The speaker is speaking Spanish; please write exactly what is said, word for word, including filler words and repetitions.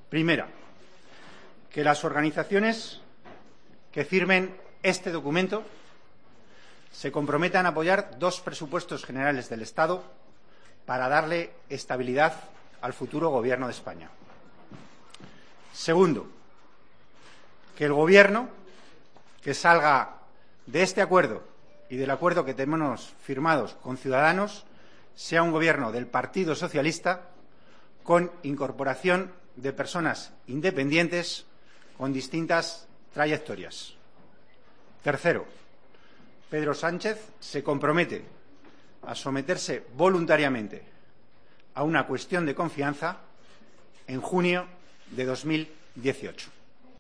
Primera, que las organizaciones que firmen este documento se comprometan a apoyar dos presupuestos generales del Estado para darle estabilidad al futuro Gobierno de España. Segundo, que el Gobierno que salga de este acuerdo y del acuerdo que tenemos firmados con Ciudadanos sea un Gobierno del Partido Socialista con incorporación de personas independientes con distintas trayectorias. Tercero, Pedro Sánchez se compromete a someterse voluntariamente a una cuestión de confianza en junio de dos mil dieciocho.